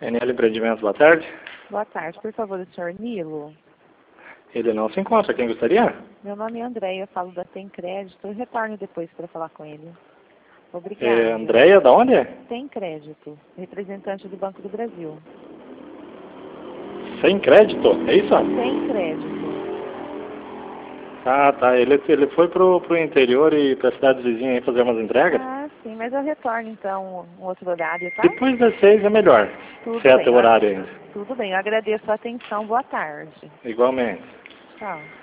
NL Empreendimentos, boa tarde. Boa tarde, por favor, o senhor Nilo. Ele não se encontra, quem gostaria? Meu nome é Andréia, eu falo da Tem Crédito, eu retorno depois para falar com ele. Obrigada. Andréia, da onde? Tem Crédito, representante do Banco do Brasil. Sem crédito, é isso? Tem Crédito. Ah, tá. Ele foi pro interior e pra cidades vizinhas aí fazer umas entregas? Ah, sim, mas eu retorno então um outro horário, tá? Depois das 6 é melhor. Tudo Se é bem, teu horário ainda. tudo bem, eu agradeço a atenção, boa tarde. Igualmente. Tchau.